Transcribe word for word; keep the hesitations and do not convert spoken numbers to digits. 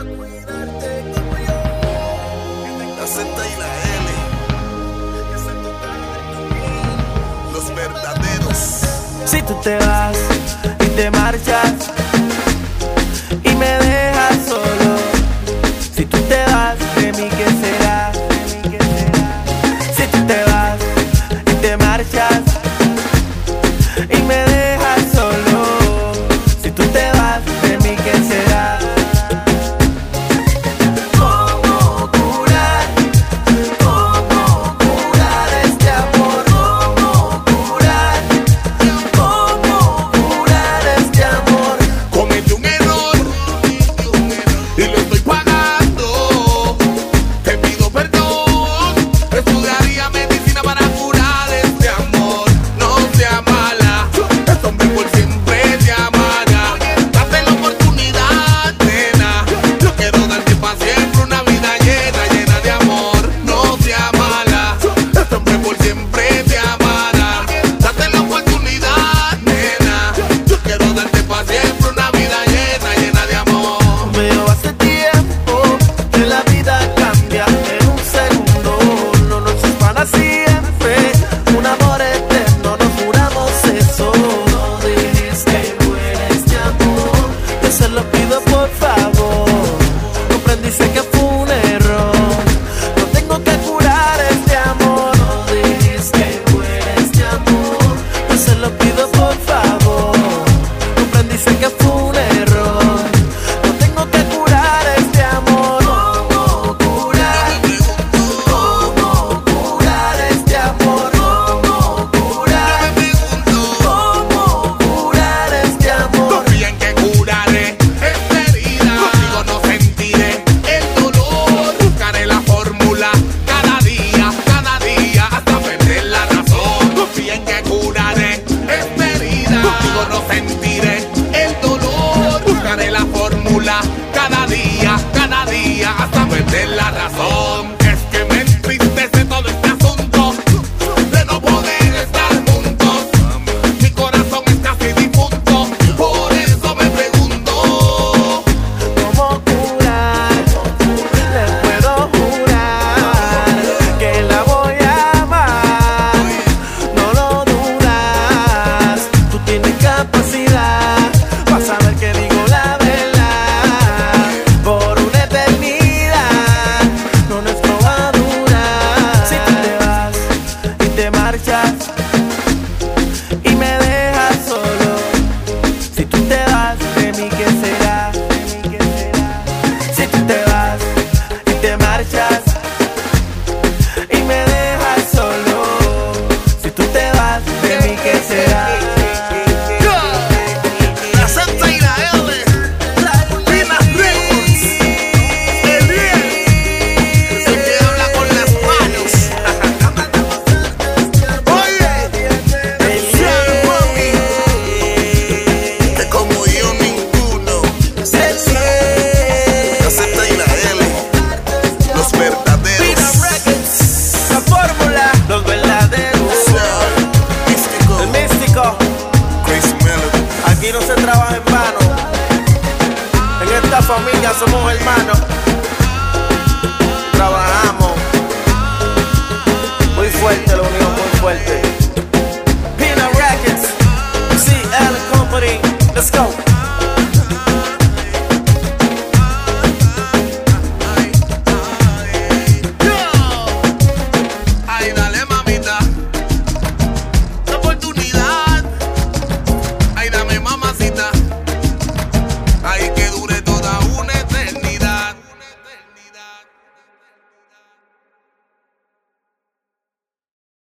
cuidarte como yo. La Z y la L, que se tocaron tu piel, los verdaderos. Si tú te vas y te marchas y me dejas solo, si tú te vas de mí, ¿qué será? Si tú te vas y te marchas y me dejas solo, si tú te vas de mí, ¿qué será? ¿Cómo curar? ¿Cómo curar este amor? ¿Cómo curar? ¿Cómo curar este amor? Cometí un error y lo estoy pagando. Te pido perdón. Estudiaría medicina para curar este amor. No sea mala, este hombre por siempre te amará. Date la oportunidad, nena. Yo quiero darte para siempre una vida llena, llena de amor. No sea mala, este hombre por siempre te amará. Date la oportunidad, nena. Yo quiero darte para siempre una vida llena, llena de amor. Veo hace tiempo que la vida cambia en un segundo. No nos es para siempre, un amor eterno, nos juramos eso. No dejes que muera este amor, yo se lo pido por favor. Comprendí, sé que fue un error, no tengo que curar este amor. No dejes que muera este amor, yo se lo pido por favor. Comprendí, sé que fue un error, no tengo que curar este amor. ¿Cómo curar? ¿Cómo curar este amor? ¿Cómo curar? ¿Cómo curar este amor? Confía en que curaré esta herida. Contigo no sentiré el dolor. Buscaré la fórmula cada día, cada día, hasta perder la razón. Confía en que curaré esta herida. Contigo no sentiré el dolor. Buscaré la fórmula cada día, cada día, hasta perder la razón. Es que me entristece todo este asunto de no poder estar juntos. Mi corazón es casi difunto, por eso me pregunto. ¿Cómo curar? Le puedo jurar que la voy a amar. No lo dudas, tú tienes capacidad para saber que digo la verdad. Por una eternidad, no nuestro va a durar. Si tú te vas y te marchas y me dejas solo, si tú te vas de mí, ¿qué será? Si tú te vas y te marchas y me dejas solo, si tú te vas de mí, ¿qué será? La Z y la L, Pinas Records, el bien, es el que habla con las manos. Oye, el bien, mami, que como yo ninguno. La Z y la L, los verdaderos. La fórmula, los verdaderos, Místico, el místico. Crazy Melody. Aquí no se trabaja en vano, en esta familia somos hermanos.